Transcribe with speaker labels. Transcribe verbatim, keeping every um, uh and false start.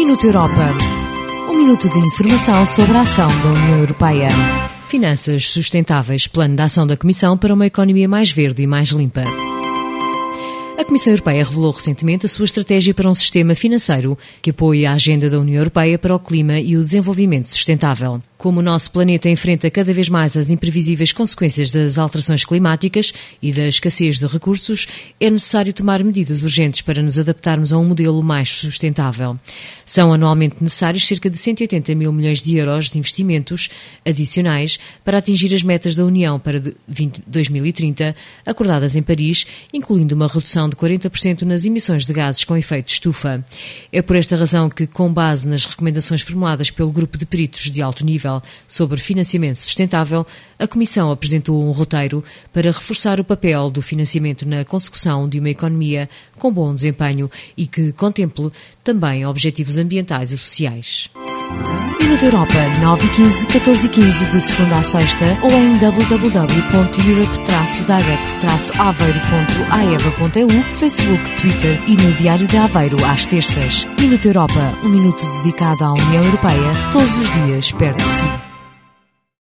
Speaker 1: Minuto Europa. Um minuto de informação sobre a ação da União Europeia. Finanças sustentáveis. Plano de ação da Comissão para uma economia mais verde e mais limpa. A Comissão Europeia revelou recentemente a sua estratégia para um sistema financeiro que apoie a agenda da União Europeia para o clima e o desenvolvimento sustentável. Como o nosso planeta enfrenta cada vez mais as imprevisíveis consequências das alterações climáticas e da escassez de recursos, é necessário tomar medidas urgentes para nos adaptarmos a um modelo mais sustentável. São anualmente necessários cerca de cento e oitenta mil milhões de euros de investimentos adicionais para atingir as metas da União para dois mil e trinta, acordadas em Paris, incluindo uma redução de quarenta por cento nas emissões de gases com efeito de estufa. É por esta razão que, com base nas recomendações formuladas pelo Grupo de Peritos de Alto Nível sobre financiamento sustentável, a Comissão apresentou um roteiro para reforçar o papel do financiamento na consecução de uma economia com bom desempenho e que contemple também objetivos ambientais e sociais. Minuto Europa, nove e quinze, catorze e quinze, de segunda a sexta, ou em w w w ponto europe direct aveiro ponto a e v a ponto e u, Facebook, Twitter e no Diário de Aveiro às terças. Minuto Europa, um minuto dedicado à União Europeia, todos os dias perto de si.